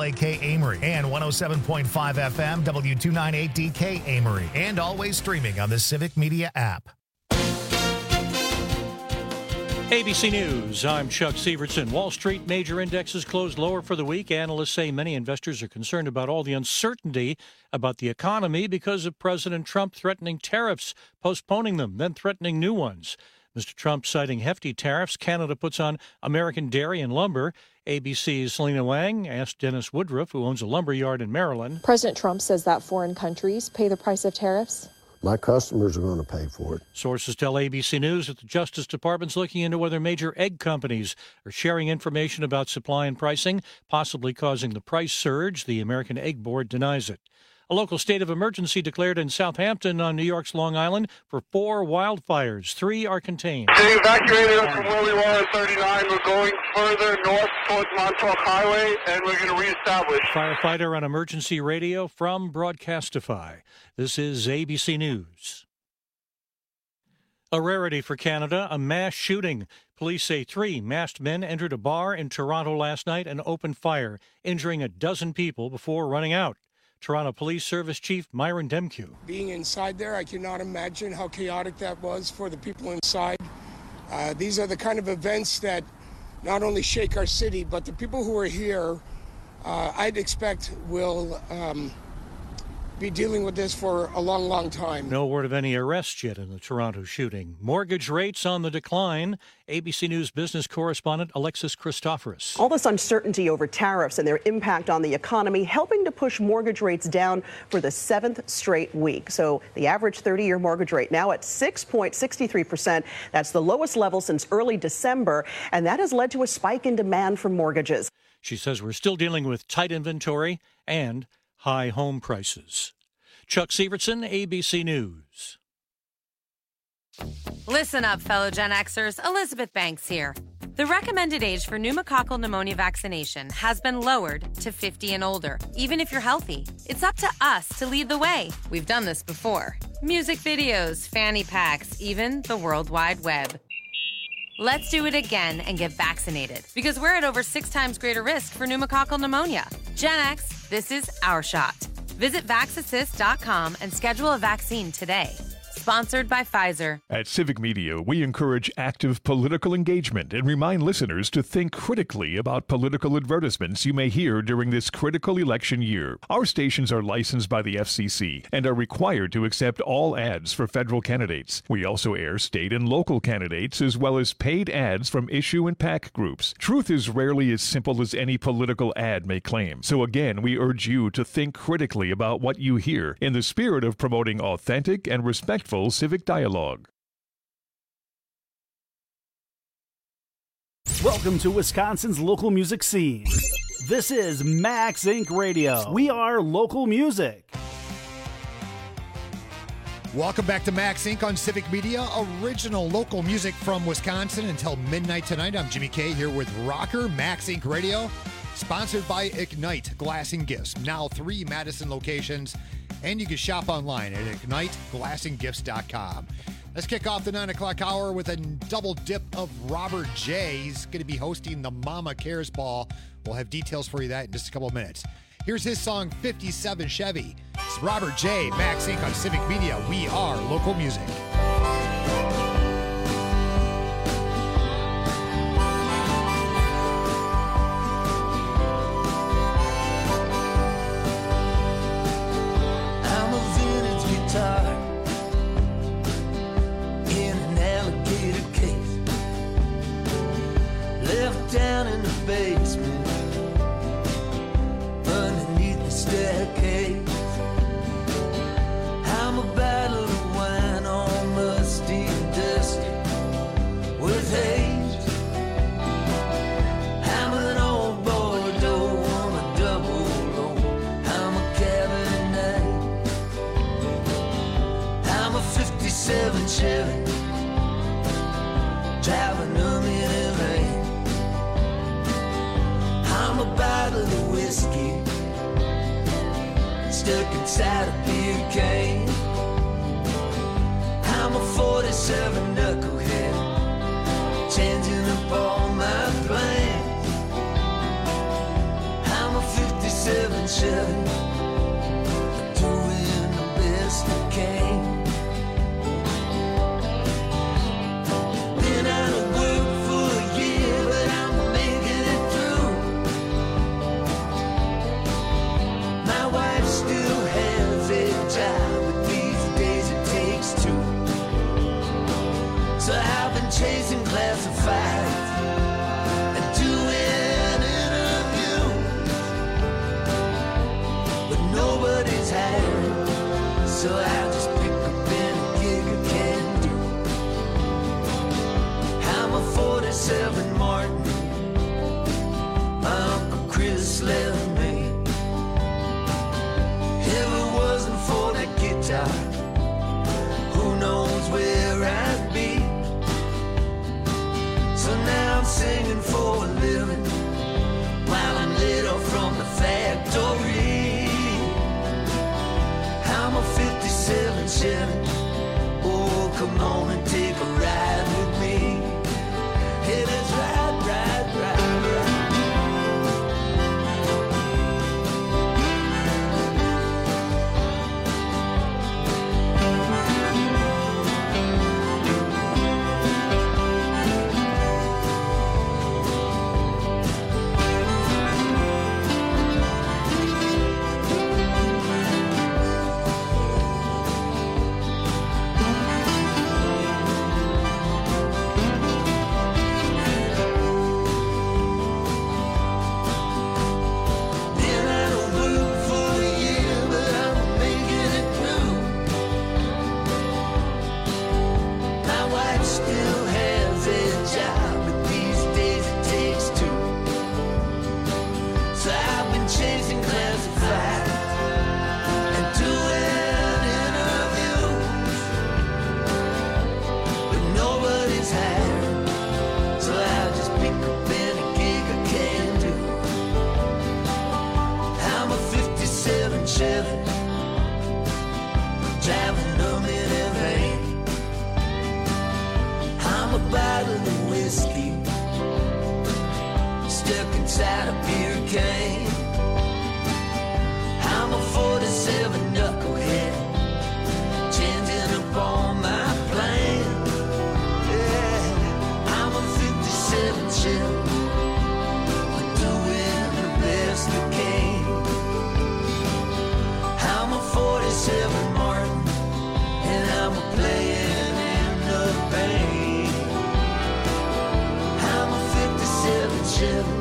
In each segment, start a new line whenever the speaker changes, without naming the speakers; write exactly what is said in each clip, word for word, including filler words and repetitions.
A K Amory and one oh seven point five F M W two ninety-eight D K Amory, and always streaming on the Civic Media app.
A B C News, I'm Chuck Severson. Wall Street major indexes closed lower for the week. Analysts say many investors are concerned about all the uncertainty about the economy because of President Trump threatening tariffs, postponing them, then threatening new ones. Mister Trump citing hefty tariffs Canada puts on American dairy and lumber. A B C's Selena Wang asked Dennis Woodruff, who owns a lumber yard in Maryland.
President Trump says that foreign countries pay the price of tariffs.
My customers are going to pay for it.
Sources tell A B C News that the Justice Department's looking into whether major egg companies are sharing information about supply and pricing, possibly causing the price surge. The American Egg Board denies it. A local state of emergency declared in Southampton on New York's Long Island for four wildfires. Three are contained.
They evacuated us from where we were at thirty-nine. We're going further north towards Montauk Highway, and we're going to reestablish.
Firefighter on emergency radio from Broadcastify. This is A B C News. A rarity for Canada, a mass shooting. Police say three masked men entered a bar in Toronto last night and opened fire, injuring a dozen people before running out. Toronto Police Service Chief Myron Demkew.
Being inside there, I cannot imagine how chaotic that was for the people inside. Uh, these are the kind of events that not only shake our city, but the people who are here, uh, I'd expect will um, be dealing with this for a long, long time.
No word of any arrests yet in the Toronto shooting. Mortgage rates on the decline. A B C News business correspondent Alexis Christoforous.
All this uncertainty over tariffs and their impact on the economy helping to push mortgage rates down for the seventh straight week. So the average thirty-year mortgage rate now at six point six three percent. That's the lowest level since early December, and that has led to a spike in demand for mortgages.
She says we're still dealing with tight inventory and high home prices. Chuck Severson, A B C News.
Listen up, fellow Gen Xers. Elizabeth Banks here. The recommended age for pneumococcal pneumonia vaccination has been lowered to fifty and older, even if you're healthy. It's up to us to lead the way. We've done this before. Music videos, fanny packs, even the World Wide Web. Let's do it again and get vaccinated, because we're at over six times greater risk for pneumococcal pneumonia. Gen X, this is our shot. Visit vax assist dot com and schedule a vaccine today. Sponsored by Pfizer.
At Civic Media, we encourage active political engagement and remind listeners to think critically about political advertisements you may hear during this critical election year. Our stations are licensed by the F C C and are required to accept all ads for federal candidates. We also air state and local candidates as well as paid ads from issue and PAC groups. Truth is rarely as simple as any political ad may claim. So again, we urge you to think critically about what you hear in the spirit of promoting authentic and respectful civic dialogue.
Welcome to Wisconsin's local music scene. This is Max Incorporated. Radio. We are local music.
Welcome back to Max Incorporated on Civic Media, original local music from Wisconsin until midnight tonight. I'm Jimmy K here with Rocker, Max Incorporated Radio, sponsored by Ignite Glass and Gifts. Now three Madison locations. And you can shop online at ignite glass and gifts dot com. Let's kick off the nine o'clock hour with a double dip of Robert J. He's going to be hosting the Mama Cares Ball. We'll have details for you that in just a couple of minutes. Here's his song, fifty-seven Chevy. It's Robert J. Max Incorporated on Civic Media. We are local music.
In an alligator case, left down in the basement, underneath the staircase. I'm a bottle of wine, all musty and dusty with haze. I'm an old Bordeaux, I'm a double O, I'm a Cabernet, I'm a fifty-seven Chevy, driving them in L A. I'm a bottle of whiskey stuck inside a beer can. I'm a forty-seven knucklehead, changing up all my plans. I'm a fifty-seven fifty-seven seven, doing the best I can. Been out of work for a year, but I'm making it through. My wife still has a job, but these days it takes two. So I've been chasing classifieds and doing interviews, but nobody's hiring, so I just pick up any gig I can do. I'm a forty-seven Martin, my Uncle Chris left me. If it wasn't for that guitar, who knows where I'd be. So now I'm singing for a living while I'm laid off from the factory. I'm a fifty-seven seven. Oh, come on and take a ride with me. Hey, let's ride, ride, ride, ride. Been out of work for a year, but I'm making it through. My wife still has a job, but these days it takes two. So I've been chasing classifieds and doing interviews, but nobody's hiring, so I just pick up any gig I can do. I'm a fifty-seven Chevy, driving a minivan. I'm a bottle of whiskey stuck inside a beer can. I'm a forty-seven knucklehead, changing up on my plan. Yeah, I'm a fifty-seven Chevy, doing the best I can. I'm a forty-seven Martin, and I'm a playing in the band. I'm a fifty-seven Chevy,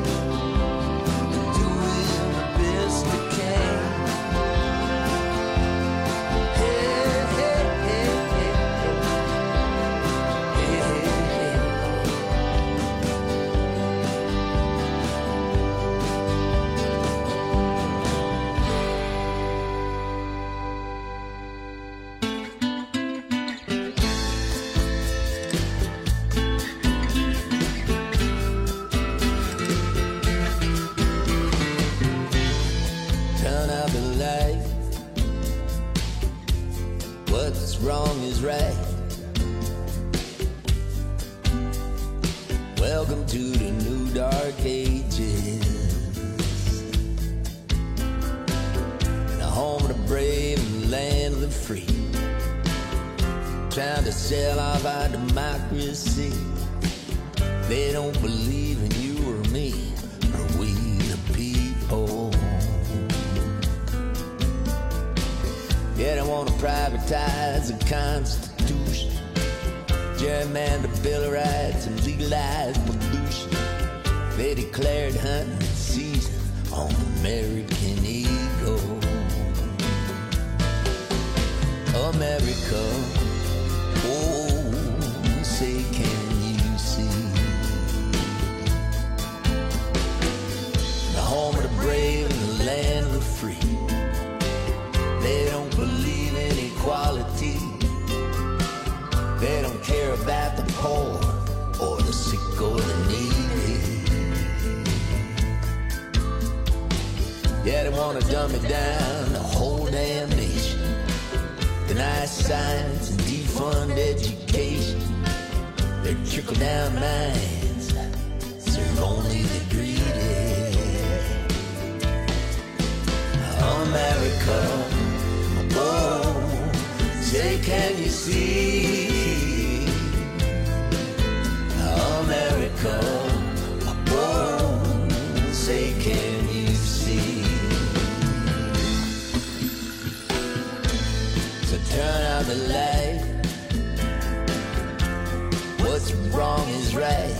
doing the best I can. Hey, hey, hey, hey, hey, hey, hey. Turn out the light. What's wrong is right. Welcome to the new dark ages. The home of the brave and land of the free. Trying to sell off our democracy. They don't believe in you or me, or we the people. Yeah, they want to privatize the Constitution, gerrymander the Bill of Rights, and legalize pollution. They declared hunting season on American eagle. America, oh, say can you see? The home of the brave and the land of the free. They don't believe in equality. They don't care about the poor or the sick or the needy. Yeah, they want to dumb it down, the whole damn nation. Deny science and defund education. Their trickle-down minds serve only the greedy. America. Oh, say can you see America? Oh, say can you see? So turn out the light. What's wrong is right.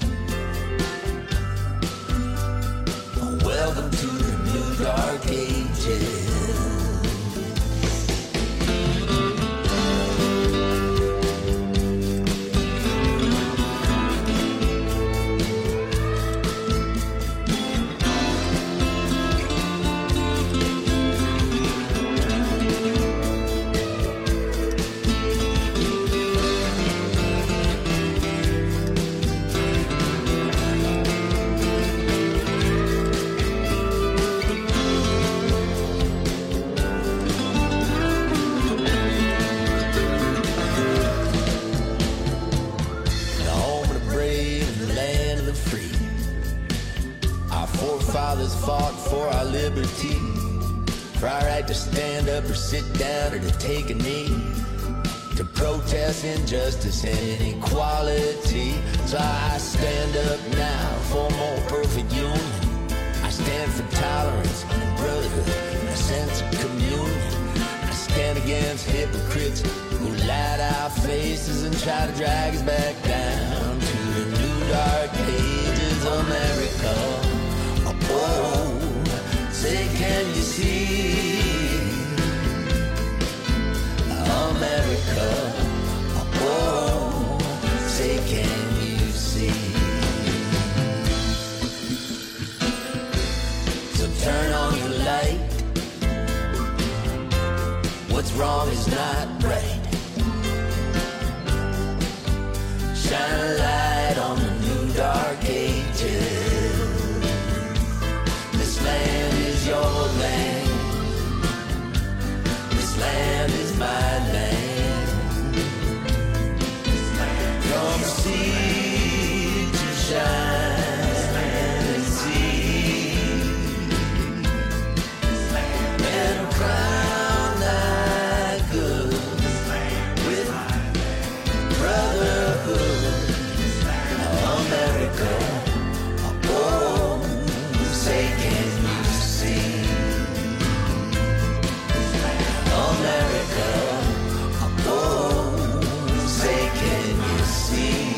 Welcome to the new dark ages. Fought for our liberty, for our right to stand up or sit down or to take a knee, to protest injustice and inequality. So I stand up now for more perfect union. I stand for tolerance and brotherhood and a sense of communion. I stand against hypocrites who lie to our faces and try to drag us back down to the new dark ages of America. Oh, say can you see America? Oh, say can you see? So turn on your light. What's wrong is not right. Shine a light on the new dark ages. This land is your land. This land is my land. Come see to shine and see and crown thy good with brotherhood. America, oh, say can you see? America, oh, say can you see?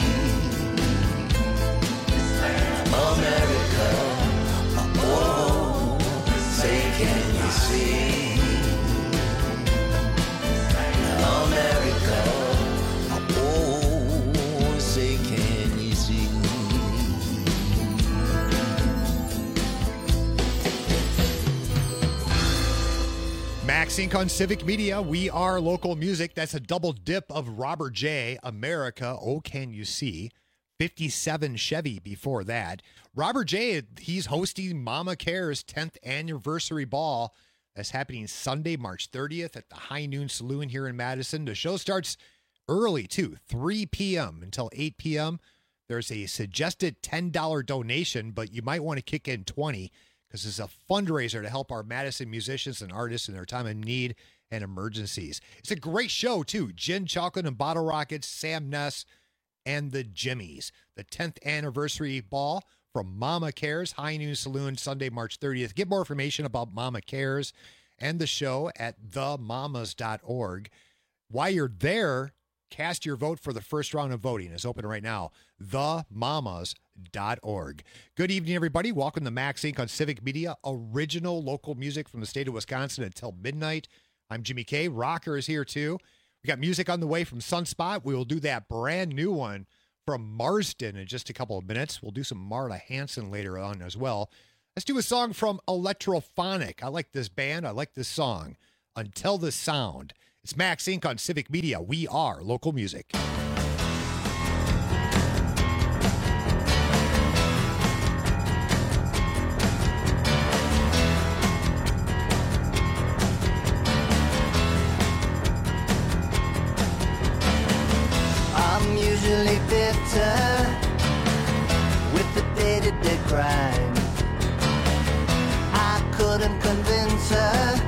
America, oh, say can you see? America, oh, say can you see?
Max Inc on Civic Media. We are local music. That's a double dip of Robert J. America. Oh, can you see? fifty-seven Chevy before that. Robert J., he's hosting Mama Cares tenth anniversary ball. That's happening Sunday, March thirtieth at the High Noon Saloon here in Madison. The show starts early, too, three p.m. until eight p.m. There's a suggested ten dollars donation, but you might want to kick in twenty dollars because it's a fundraiser to help our Madison musicians and artists in their time of need and emergencies. It's a great show, too. Gin, Chocolate, and Bottle Rockets, Sam Ness, and the Jimmies. The tenth anniversary ball from Mama Cares, High Noon Saloon, Sunday, March thirtieth. Get more information about Mama Cares and the show at the mamas dot org. While you're there, cast your vote for the first round of voting. It's open right now, the mamas dot org. Good evening, everybody. Welcome to Max Inc on Civic Media, original local music from the state of Wisconsin until midnight. I'm Jimmy K. Rocker is here, too. We got music on the way from Sunspot. We will do that brand new one from Marsden in just a couple of minutes. We'll do some Marla Hanson later on as well. Let's do a song from Electrophonic. I like this band. I like this song, Until the Sound. It's Max Inc on Civic Media. We are local music.
I'm usually bitter with the day-to-day grind. I couldn't convince her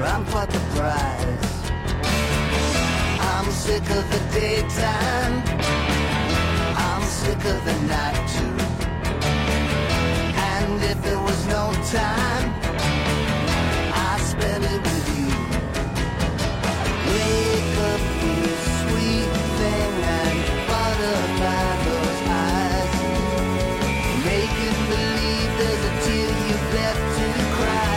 I'm quite the prize. I'm sick of the daytime, I'm sick of the night too. And if there was no time, I'd spend it with you. Wake up, you sweet thing, and butterfly those eyes. Make it believe there's a tear you've left to cry.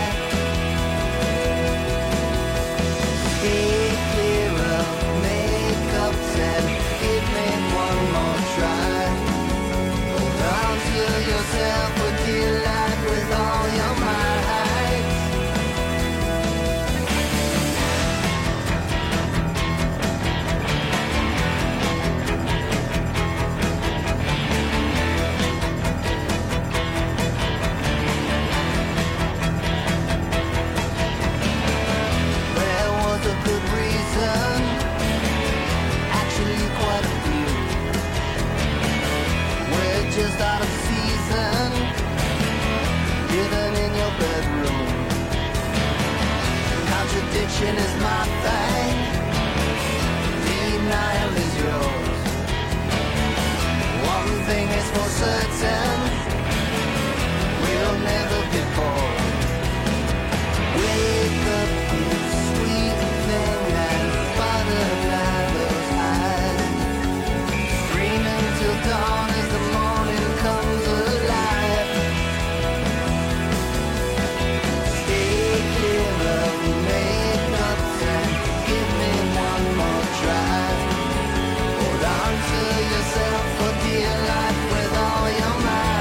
Stay clear of makeups and give me one more try. Hold on to yourself for dear life with all your might. Just out of season, living in your bedroom. Contradiction is my thing, denial is yours. One thing is for certain, we'll never be bored. Wake up, you sweet thing, and butterfly those eyes. Screaming till dawn as the morning comes alive. Stay clear of makeups and give me one more try. Hold on to yourself for dear life with all your might.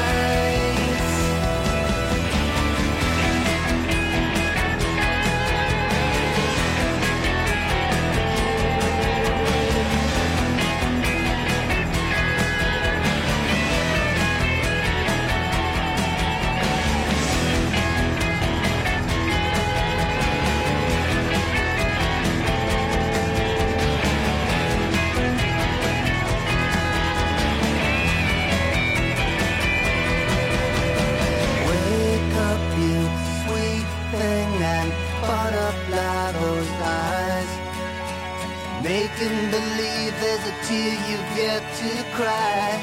Wake up, you sweet thing, and butterfly those eyes. Making believe there's a tear you've yet to cry.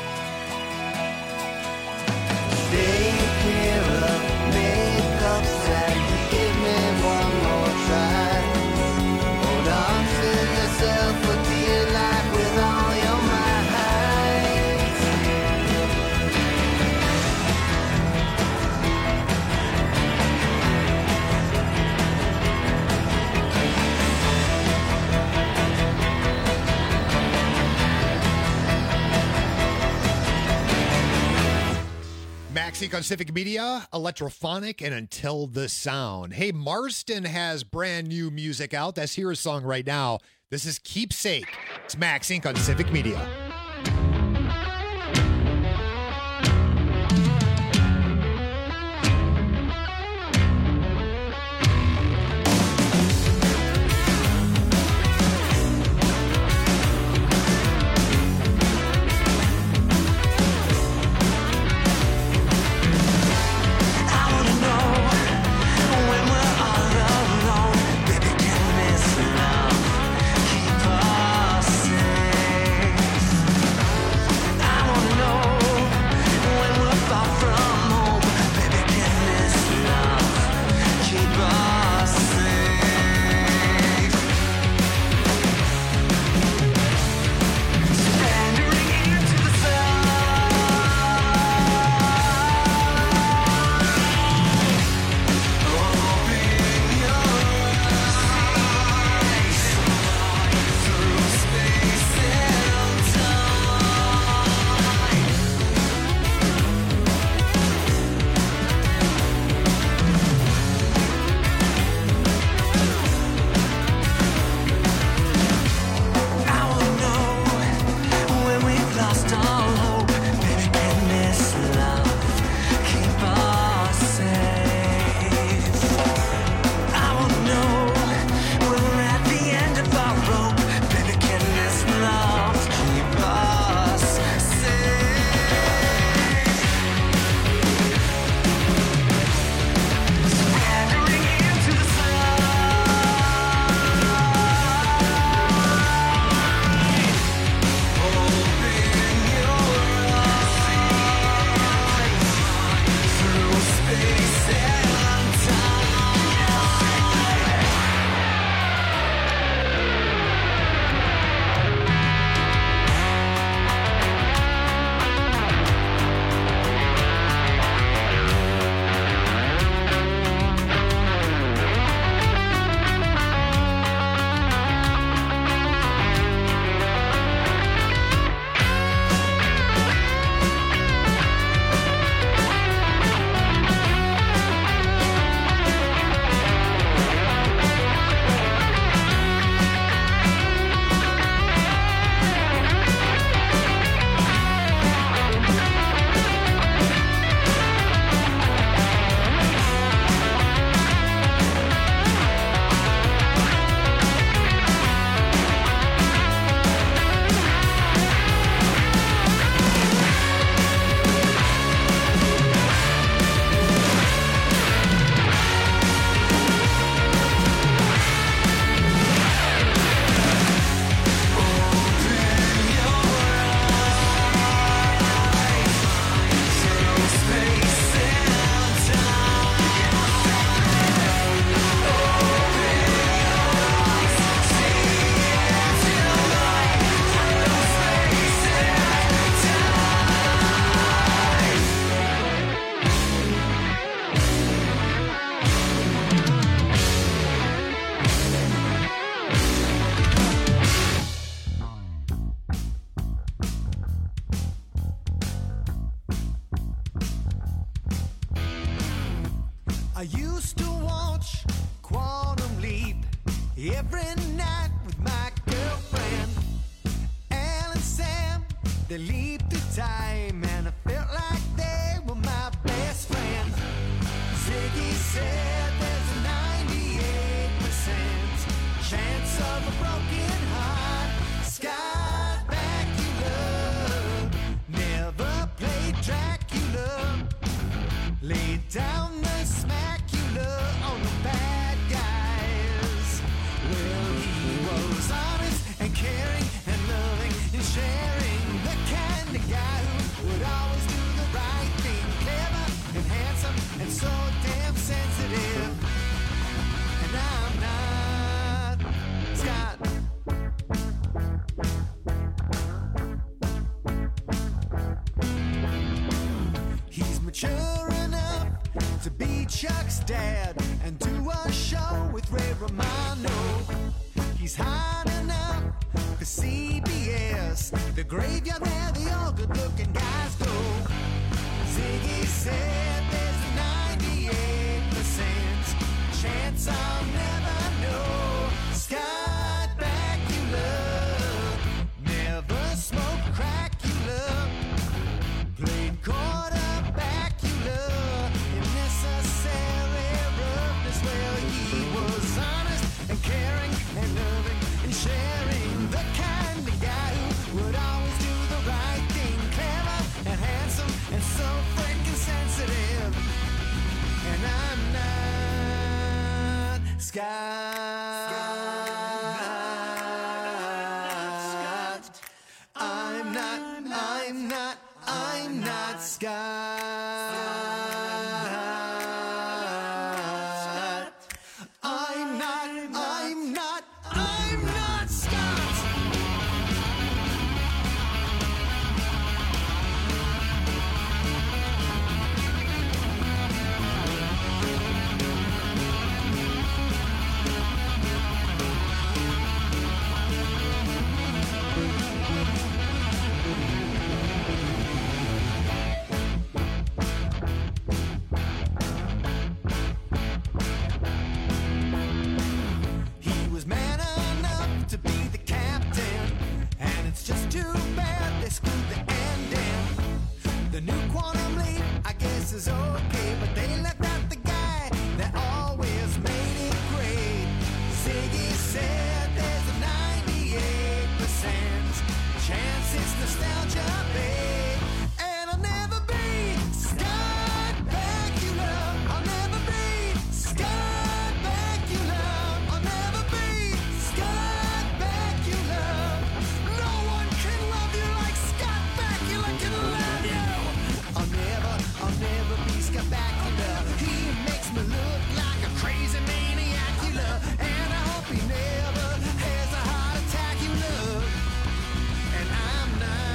Stay clear of makeups and give me one more try. Hold on to yourself for dear life with all your might.
Maxink on Civic Media, Electrophonic, and Until the Sound. Hey, Marston has brand new music out. That's here a song right now. This is Keepsake. It's Maxink on Civic Media.
Keep us safe.
I used to watch Quantum Leap every night with my girlfriend. Al and Sam, they leaped through time, and I felt like they were my best friends. Ziggy said there's a ninety-eight percent chance of a broken heart. Scott Bakula never played Dracula. Laid down the smacula on the bad guys. Well, he was honest and caring and loving and sharing. The kind of guy who would always do the right thing. Clever and handsome and so damn sensitive. And I'm not Scott. He's mature enough to be Chuck's dad and do a show with Ray Romano. He's hot enough for C B S, the graveyard where the all good-looking guys go. Ziggy said there's a ninety-eight percent chance I'll never know. Scott Bakula never smoked Cracula, played quarterback, you love necessary roughness. Well, he was honest and caring and loving and sharing. The kind of guy who would always do the right thing. Clever and handsome and so freaking sensitive. And I'm not Scott. I'm not, I'm not, I'm not Scott. I'm not, I'm not, I'm not Scott. He was man enough to be the captain, and it's just too bad they screwed the ending. The new Quantum Leap, I guess, is okay, but they left out the guy that always made it great. Ziggy said there's a ninety-eight percent chance it's nostalgia, babe. And I'll never be Scott Bakula. I'll never be Scott Bakula. I'll never be Scott Bakula. No one can love you like Scott Bakula can love you. I'll never, I'll never be Scott Bakula. He makes me look like a crazy maniac, you love. And I hope he never has a heart attack, you love. And I'm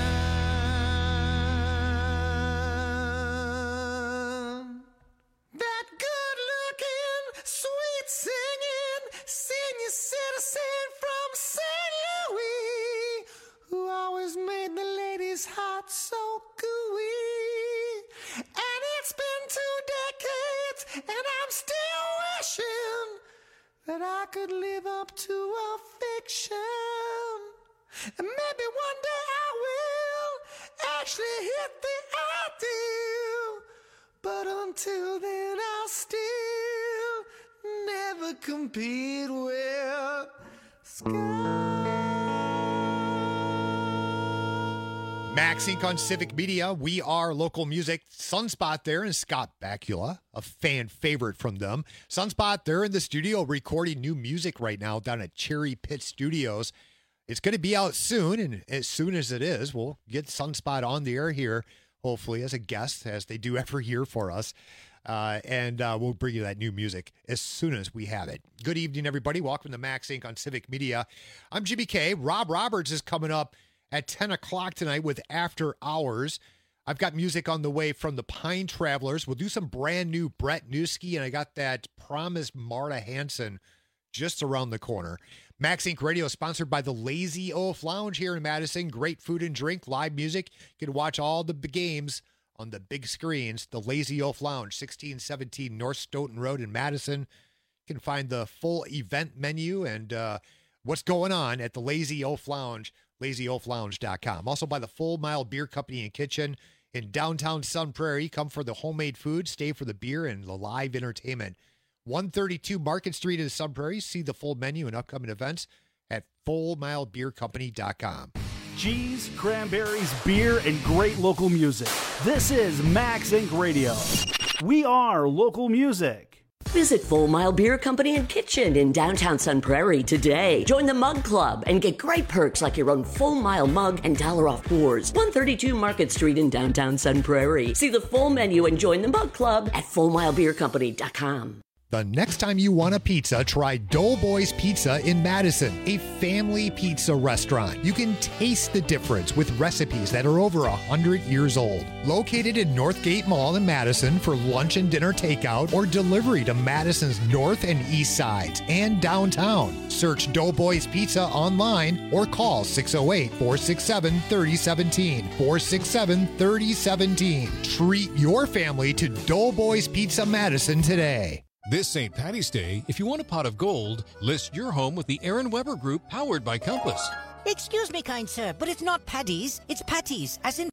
not that good looking, sweet singing, senior citizen from Saint Louis, who always made the ladies' heart so gooey. And it's been two decades, and I'm still wishing that I could live up to a fiction. And maybe one day I will actually hit the ideal. But until then, I'll still never compete with Scott.
Max Inc on Civic Media. We are local music. Sunspot there and Scott Bakula, a fan favorite from them. Sunspot, they're in the studio recording new music right now down at Cherry Pit Studios. It's going to be out soon, and as soon as it is, we'll get Sunspot on the air here, hopefully as a guest, as they do every year for us. Uh, and uh, we'll bring you that new music as soon as we have it. Good evening, everybody. Welcome to Max Inc on Civic Media. I'm Jimmy K. Rob Roberts is coming up at ten o'clock tonight with After Hours. I've got music on the way from the Pine Travelers. We'll do some brand new Brett Newski, and I got that promised Marta Hanson just around the corner. Max Inc Radio is sponsored by the Lazy Oaf Lounge here in Madison. Great food and drink, live music. You can watch all the games on the big screens. The Lazy Oaf Lounge, sixteen seventeen North Stoughton Road in Madison. You can find the full event menu and uh, what's going on at the Lazy Oaf Lounge, lazy oaf lounge dot com. Also by the Full Mile Beer Company and Kitchen in downtown Sun Prairie. Come for the homemade food, stay for the beer and the live entertainment. one thirty-two Market Street in Sun Prairie. See the full menu and upcoming events at full mile beer company dot com.
Cheese, cranberries, beer, and great local music. This is Max Incorporated. Radio. We are local music.
Visit Full Mile Beer Company and Kitchen in downtown Sun Prairie today. Join the Mug Club and get great perks like your own Full Mile mug and dollar off pours. one thirty-two Market Street in downtown Sun Prairie. See the full menu and join the Mug Club at full mile beer company dot com.
The next time you want a pizza, try Doughboys Pizza in Madison, a family pizza restaurant. You can taste the difference with recipes that are over one hundred years old. Located in Northgate Mall in Madison for lunch and dinner takeout or delivery to Madison's north and east sides and downtown. Search Doughboys Pizza online or call six oh eight, four six seven, three oh one seven, four six seven, three oh one seven. Treat your family to Doughboys Pizza Madison today.
This Saint Patty's Day, if you want a pot of gold, list your home with the Aaron Weber Group, powered by Compass.
Excuse me, kind sir, but it's not Paddy's, it's Patty's, as in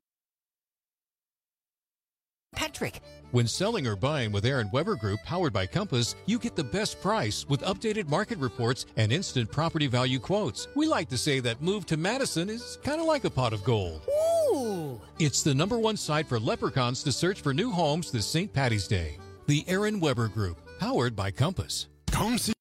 Patrick.
When selling or buying with Aaron Weber Group, powered by Compass, you get the best price with updated market reports and instant property value quotes. We like to say that move to Madison is kind of like a pot of gold.
Ooh!
It's the number one site for leprechauns to search for new homes this Saint Patty's Day. The Aaron Weber Group, powered by Compass.
Come see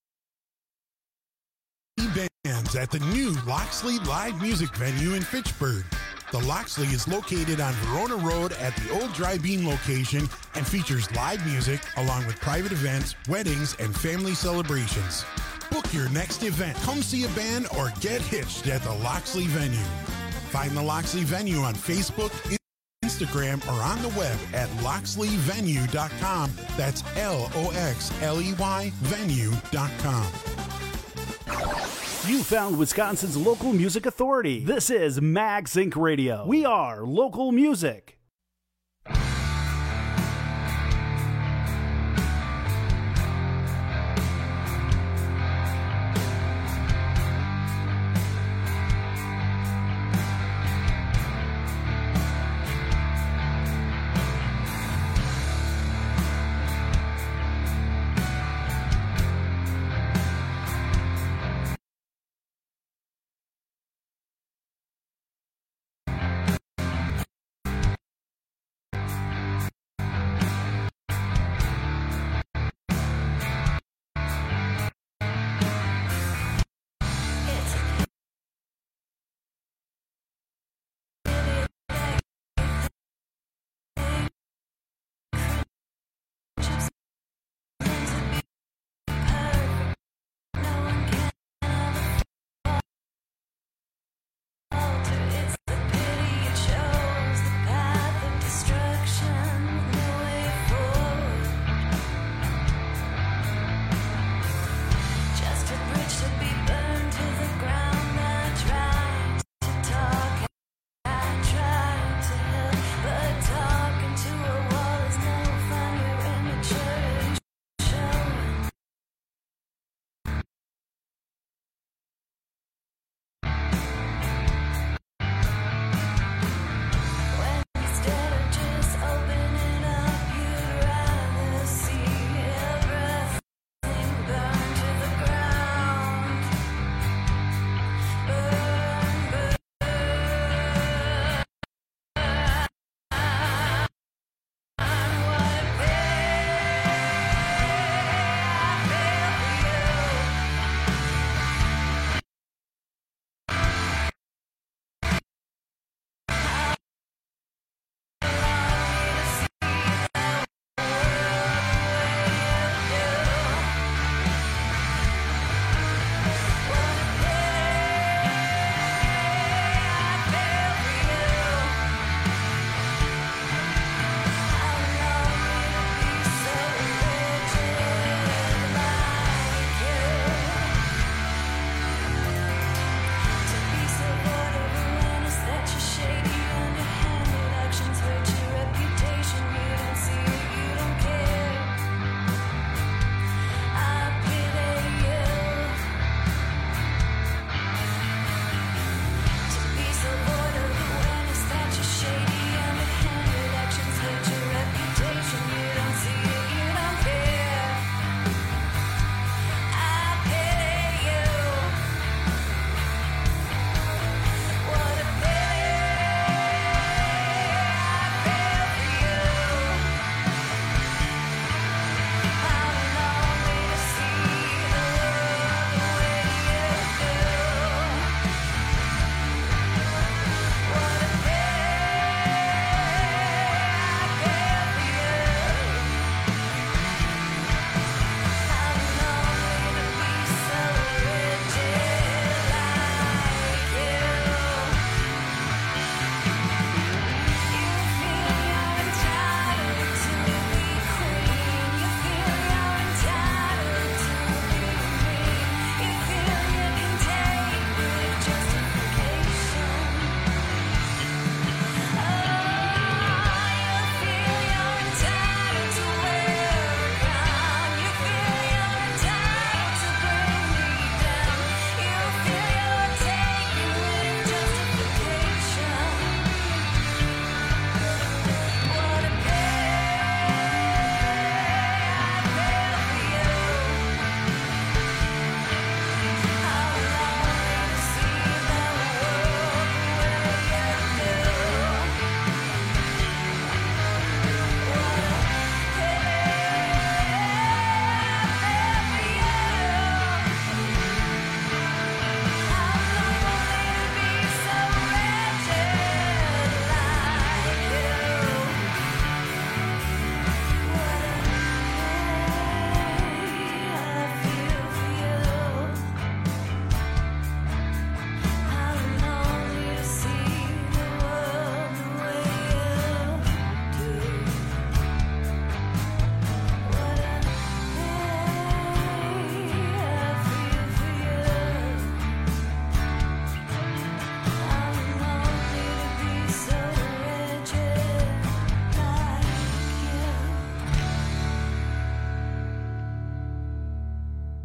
bands at the new Loxley Live Music Venue in Fitchburg. The Loxley is located on Verona Road at the old Dry Bean location and features live music along with private events, weddings, and family celebrations. Book your next event, come see a band, or get hitched at the Loxley venue. Find the Loxley venue on Facebook, Instagram, or on the web at loxley venue dot com. That's L O X L E Y venue dot com.
You found Wisconsin's local music authority. This is Max Incorporated. Radio. We are local music.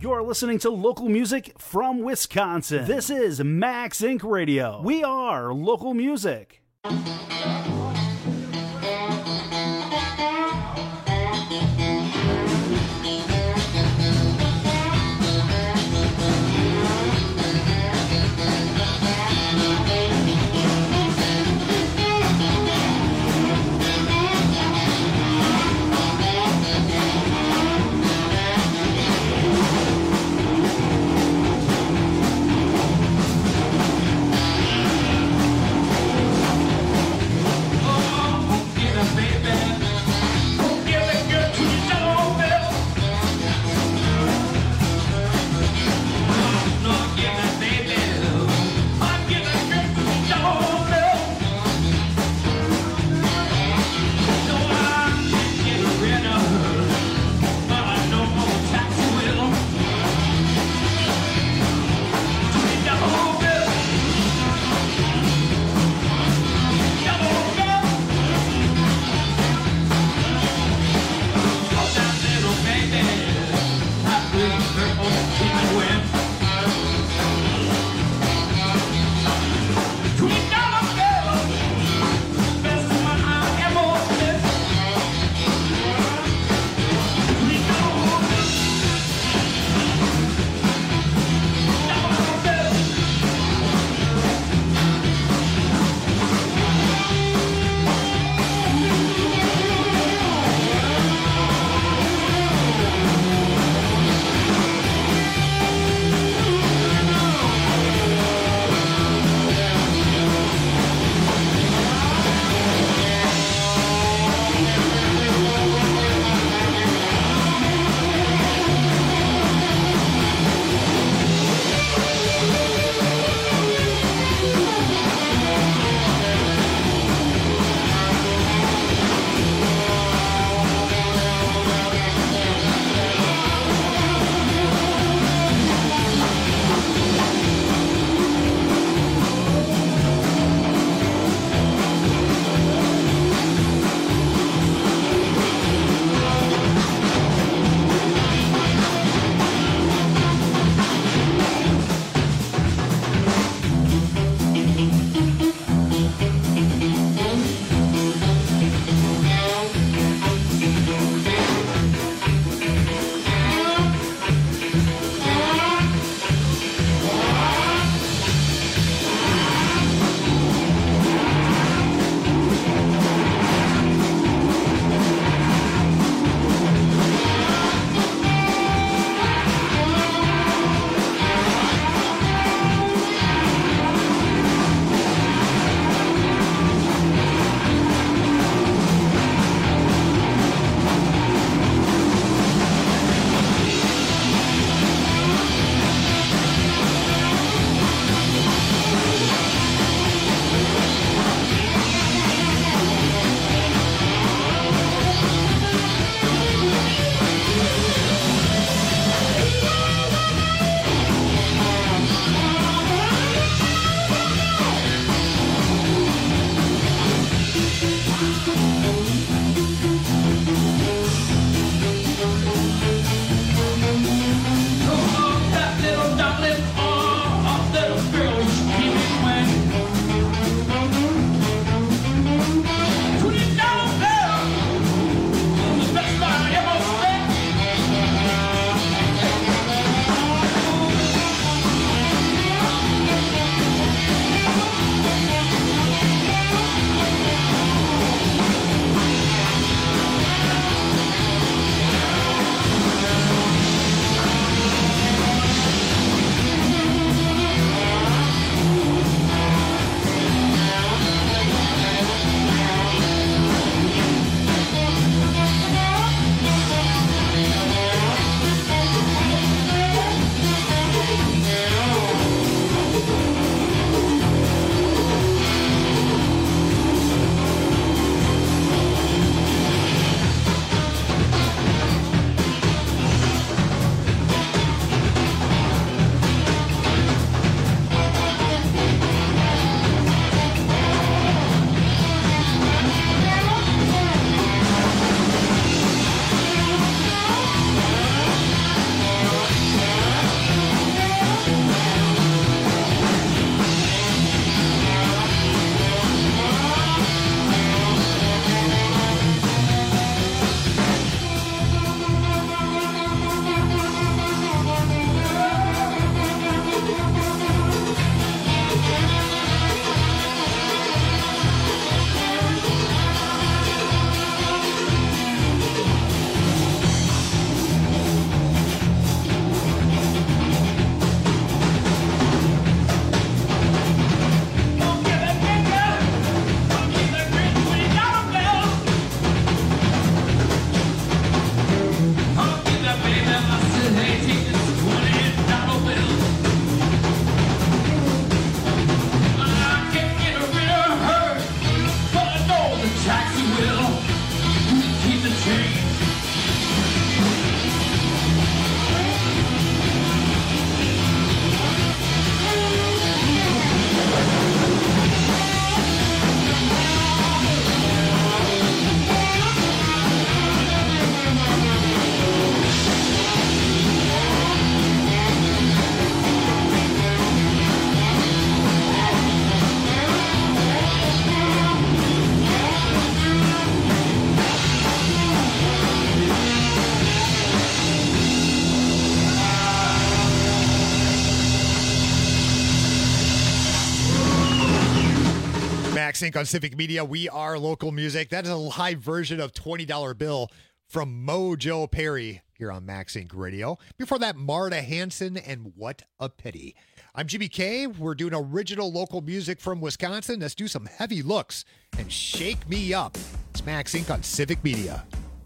You're listening to local music from Wisconsin. This is Max Inc Radio. We are local music.
MaxInc on Civic Media. We are local music. That is a live version of twenty dollar Bill from Mojo Perry here on MaxInc Radio. Before that, Marta Hanson and What a Pity. I'm Jimmy K. We're doing original local music from Wisconsin. Let's do some heavy looks and shake me up. It's MaxInc on Civic Media.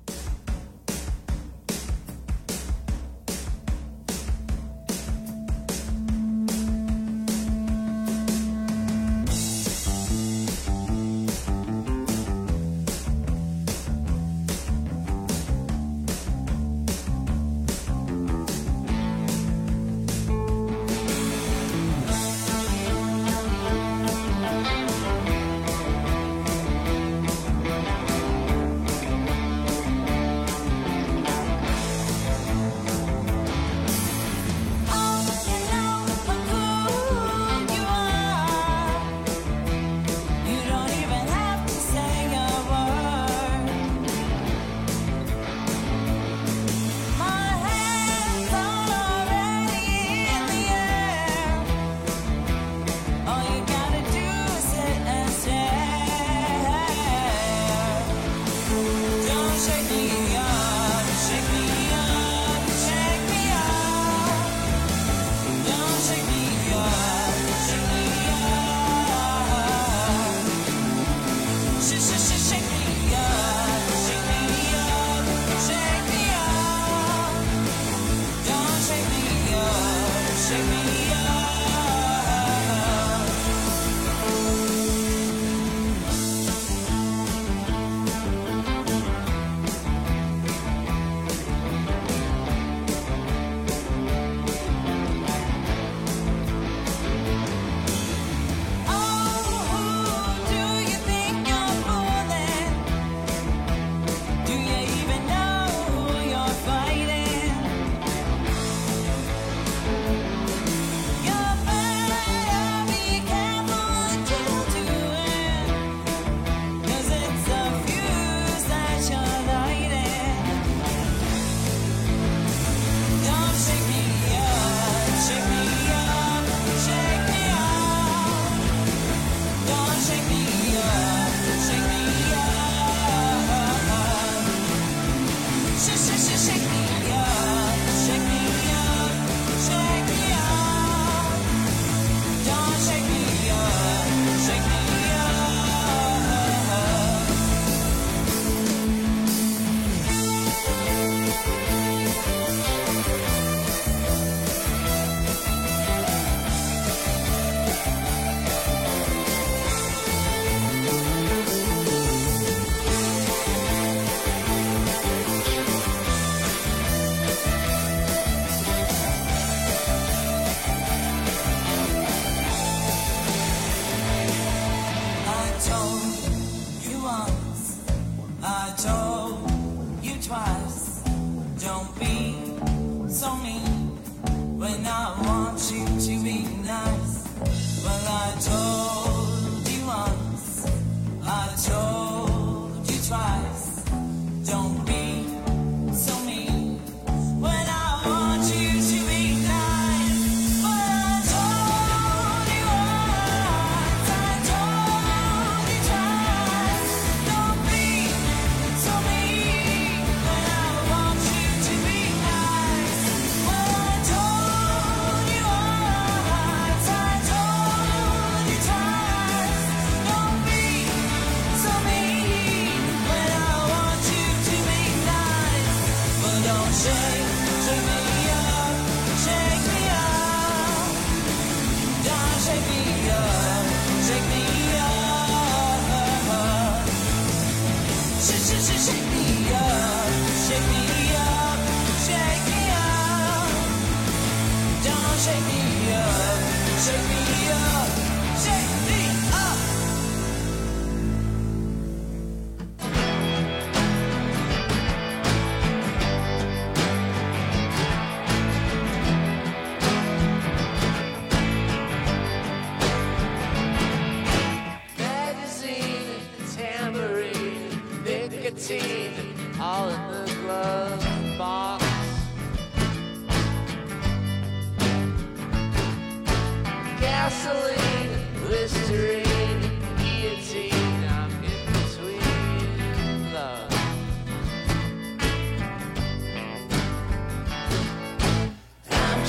All in the glove box. Gas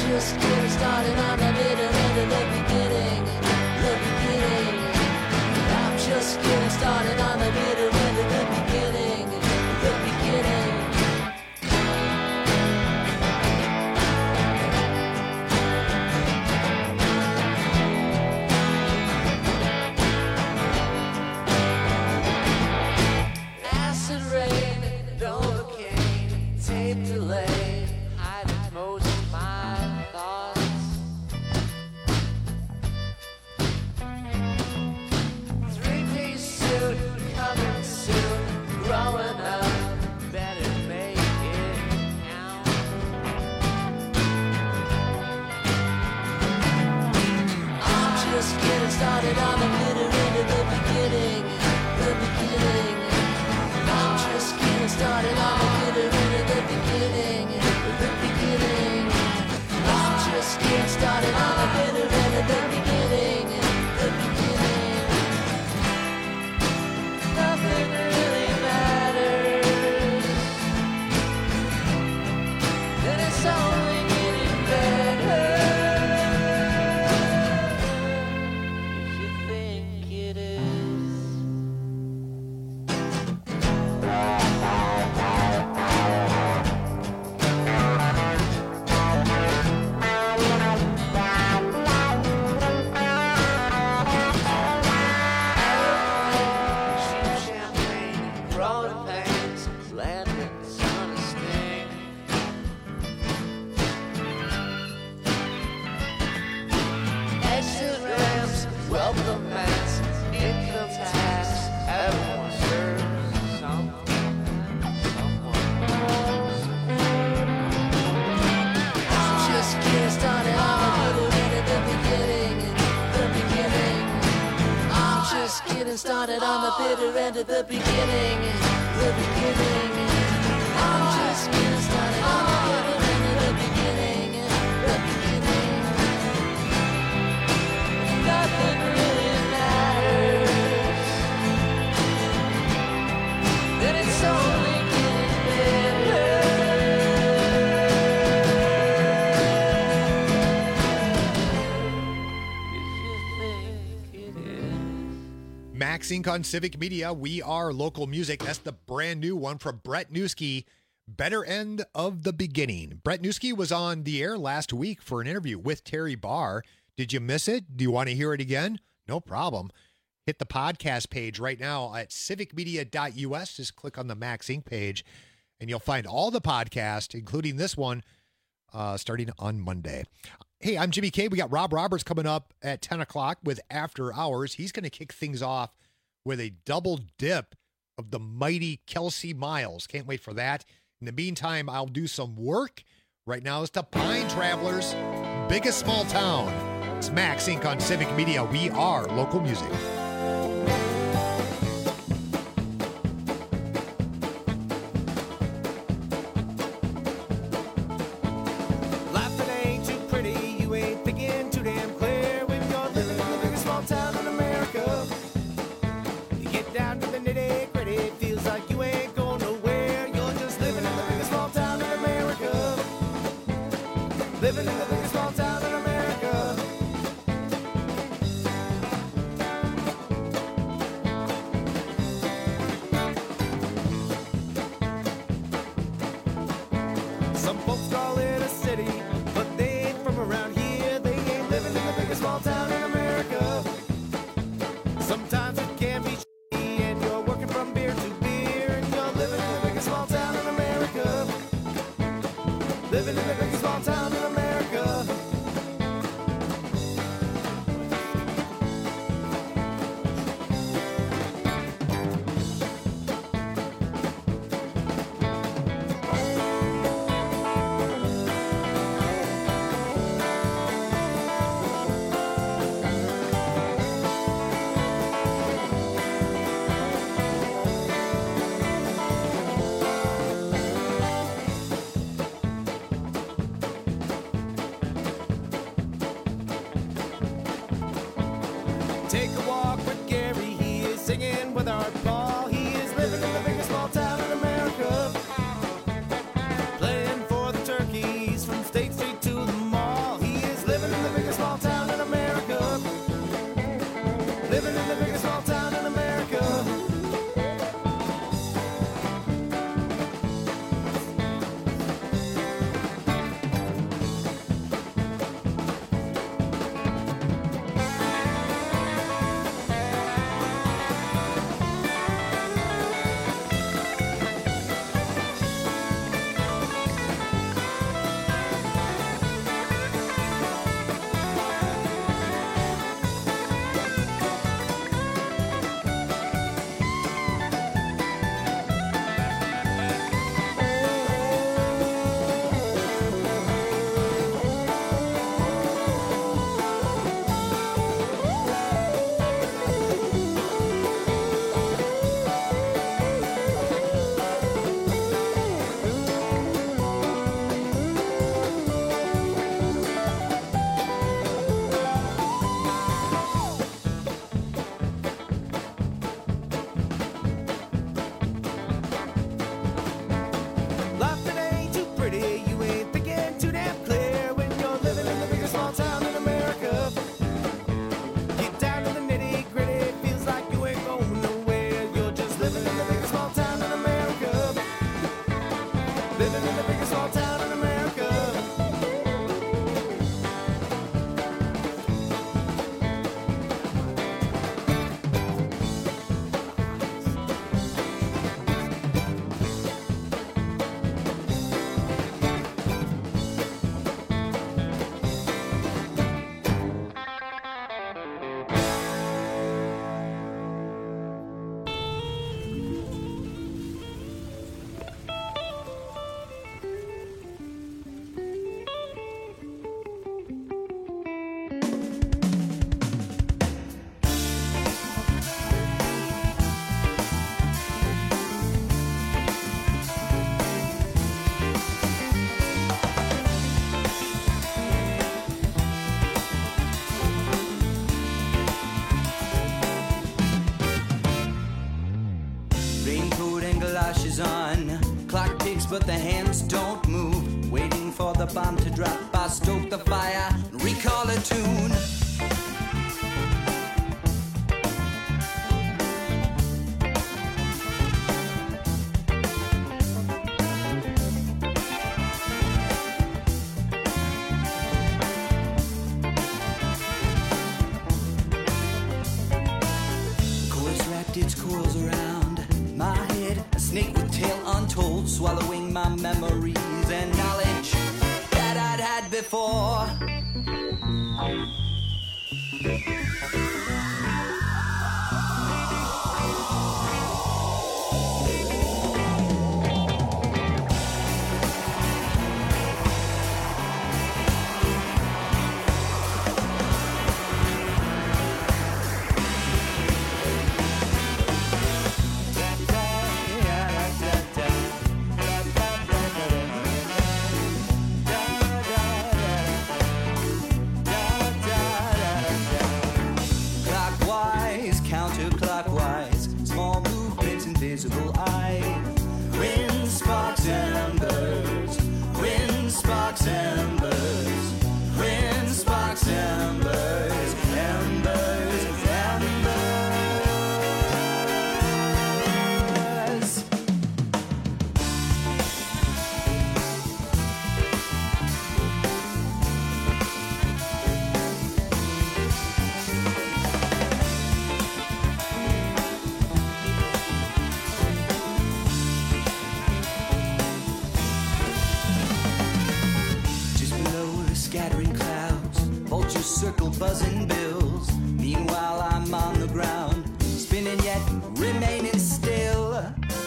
just getting started on the bitter end of the beginning, the beginning. I'm just getting started on the bitter end of the beginning, the beginning. Acid rain, Novocaine, tape delay, hiding most of my thoughts. Three-piece suit, coming soon, growing up, better make it count. I'm just getting started on the bitter end of the beginning, the beginning. I'm just getting started on the bitter end of the beginning, the beginning. I'm just getting started on the bitter end of the beginning, the beginning. Nothing really matters, and it's only getting better. If you think it is. Welcome mats, income tax, everyone serves something, someone. I'm just getting started on the bitter end of the beginning, the beginning. I'm just getting started on the bitter end of the beginning, the beginning. I'm just getting started on the bitter end of the beginning, the beginning. Nothing really matters, and it's only getting better. If you think it is.
Max Inc on Civic Media. We are local music. That's the brand new one from Brett Newski. Better End of the Beginning. Brett Newski was on the air last week for an interview with Terry Barr. Did you miss it? Do you want to hear it again? No problem. Hit the podcast page right now at civic media dot u s. Just click on the Max Inc page, and you'll find all the podcasts, including this one, uh, starting on Monday. Hey, I'm Jimmy K. We got Rob Roberts coming up at ten o'clock with After Hours. He's going to kick things off with a double dip of the mighty Kelsey Miles. Can't wait for that. In the meantime, I'll do some work. Right now is the Pine Travelers, biggest small town. It's Max Inc on Civic Media. We are local music.
Life that ain't too pretty, you ain't thinking too damn clear when you're living in the biggest small town in America. You get down to the nitty gritty, it feels like you ain't going nowhere. You're just living in the biggest small town in America. Living in the biggest small town in America. Some folks call it a city, but they ain't from around here. They ain't living in the biggest small town in America. Sometimes it can be shitty, and you're working from beer to beer, and you're living in the biggest small town in America. Living in the biggest small town in America. Take a walk with Gary, he is singing with Art Ball. He is living in the biggest small town in America. Playing for the turkeys from State Street to the mall.
but the hands don't move. Waiting for the bomb to drop, I stoke the fire and recall a tune. Its coils around my head, a snake with tail untold, swallowing my memories and knowledge that I'd had before. Invisible eye, wind sparks embers, wind sparks embers, wind sparks embers, embers, embers. Scattering clouds, vultures circle buzzing bills. Meanwhile I'm on the ground, spinning yet remaining still.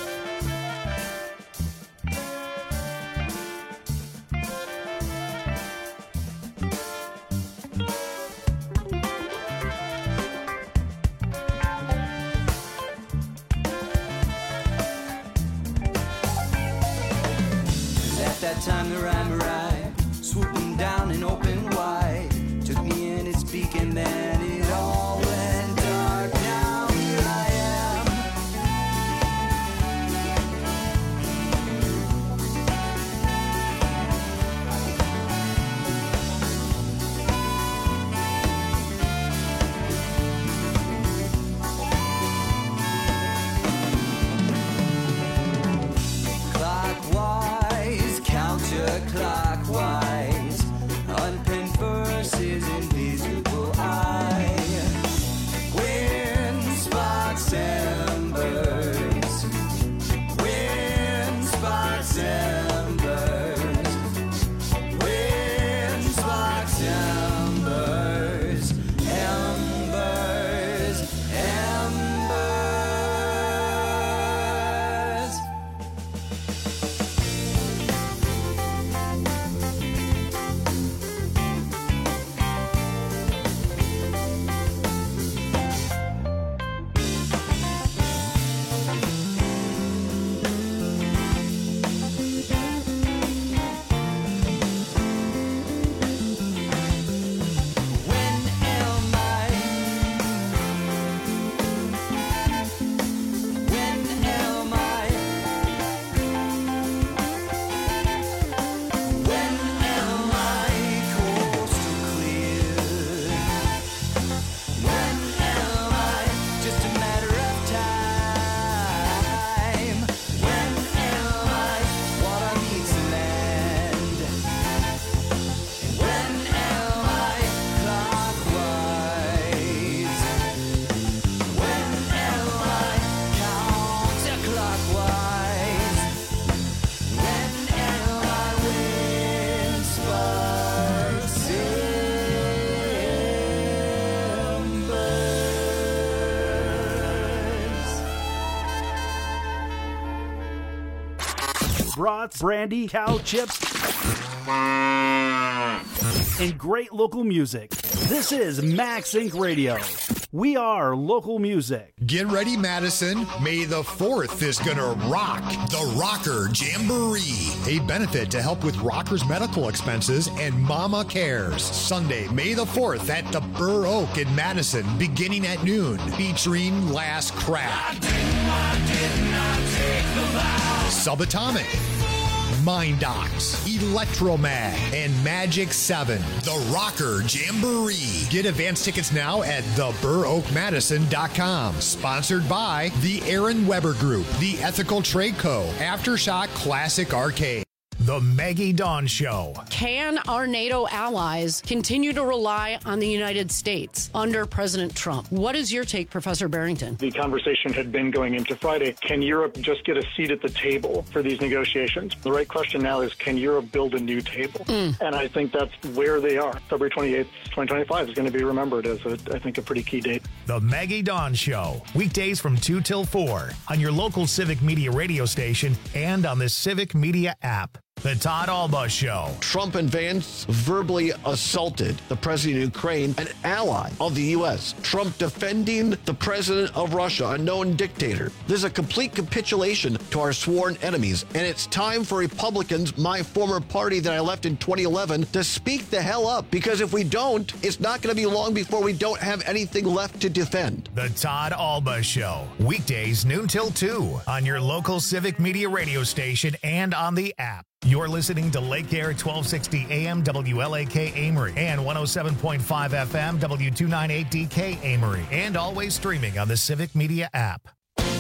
At that time the rhyme arrived, swooping down and open wide, took me in its beak and then it all went dark. Now here I am, clockwise, counterclockwise, unpenned verses, invisible eye, wind sparks embers, wind sparks embers, wind sparks embers, embers, embers.
Brats, brandy, cow chips, and great local music. This is Max Inc Radio. We are local music.
Get ready, Madison. May the fourth is going to rock the Rocker Jamboree, a benefit to help with rockers' medical expenses and Mama Cares. Sunday, May the fourth at the Burr Oak in Madison, beginning at noon, featuring Last Crack, Subatomic, Mindox, Electromag, and Magic seven. The Rocker Jamboree. Get advance tickets now at the burr oak madison dot com. Sponsored by the Aaron Weber Group, the Ethical Trade Co., Aftershock Classic Arcade.
The Maggie Dawn Show.
Can our NATO allies continue to rely on the United States under President Trump? What is your take, Professor Barrington?
The conversation had been going into Friday. Can Europe just get a seat at the table for these negotiations? The right question now is, can Europe build a new table? Mm. And I think that's where they are. February twenty-eighth, twenty twenty-five is going to be remembered as, a, I think, a pretty key date.
The Maggie Dawn Show. Weekdays from two till four on your local Civic Media radio station and on the Civic Media app. The Todd Alba Show.
Trump and Vance verbally assaulted the president of Ukraine, an ally of the U S. Trump defending the president of Russia, a known dictator. This is a complete capitulation to our sworn enemies. And it's time for Republicans, my former party that I left in twenty eleven, to speak the hell up. Because if we don't, it's not going to be long before we don't have anything left to defend.
The Todd Alba Show. Weekdays noon till two on your local Civic Media radio station and on the app. You're listening to Lake Air twelve sixty A M W L A K Amory and one oh seven point five F M W two ninety-eight D K Amory, and always streaming on the Civic Media app.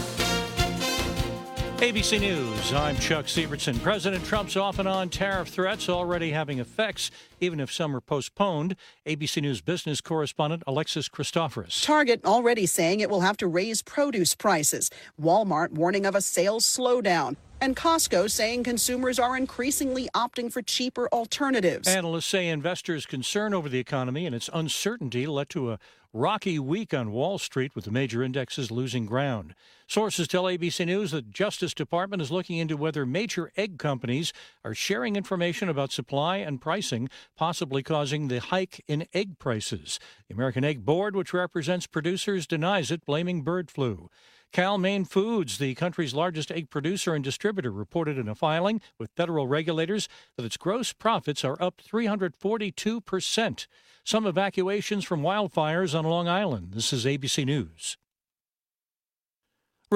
A B C News, I'm Chuck Sievertson. President Trump's off and on tariff threats already having effects, even if some are postponed. A B C News business correspondent Alexis Christoforous.
Target already saying it will have to raise produce prices. Walmart warning of a sales slowdown. And Costco saying consumers are increasingly opting for cheaper alternatives.
Analysts say investors' concern over the economy and its uncertainty led to a rocky week on Wall Street, with the major indexes losing ground. Sources tell A B C News that the Justice Department is looking into whether major egg companies are sharing information about supply and pricing, possibly causing the hike in egg prices. The American Egg Board, which represents producers, denies it, blaming bird flu. Cal-Maine Foods, the country's largest egg producer and distributor, reported in a filing with federal regulators that its gross profits are up three hundred forty-two percent. Some evacuations from wildfires on Long Island. This is A B C News.